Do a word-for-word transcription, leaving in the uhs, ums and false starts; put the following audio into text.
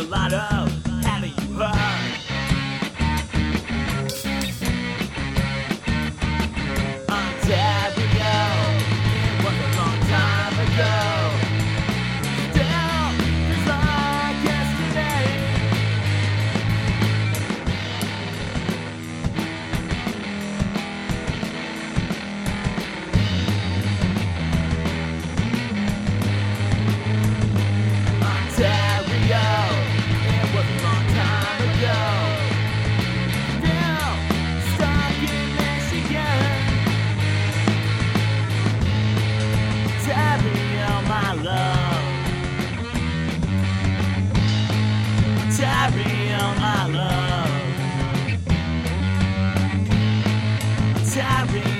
a lot of, haven't you heard? Ontario, it was a long time ago. Still, it's like yesterday. Ontario, it was a long time ago. Still stuck in Michigan. Ontario, my love. Ontario, my love. Ontario.